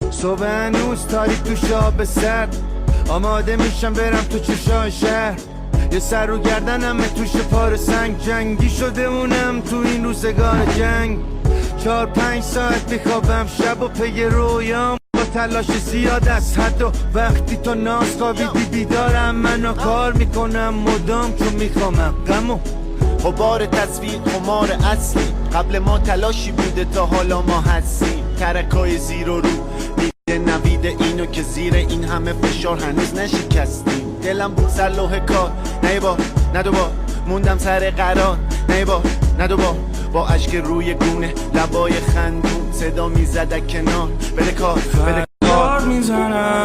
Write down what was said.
صبح هنوز تاریک تو شاب سرد، آماده میشم برم تو چشای شهر. یه سر رو گردنم توش پار سنگ، جنگی شده مونم تو این روزگار جنگ. 4-5 ساعت میخوابم شب و پی رویام، با تلاش زیاد از حد و وقتی تو ناز خوابیدی بیدارم. منو کار میکنم مدام چون میخوامم غمو. غبار تصویر خمار اصلی، قبل ما تلاشی بوده تا حالا ما هستیم. ترکای زیر و رو میده نوید اینو که زیر این همه فشار هنوز نشکستیم. دلم بود سر لوح کار، نه بار نه دوبار موندم سر قرار، نه بار نه دوبار با اشک روی گونه لبای خندون صدا میزد کنار. بده کار بده کار میزنم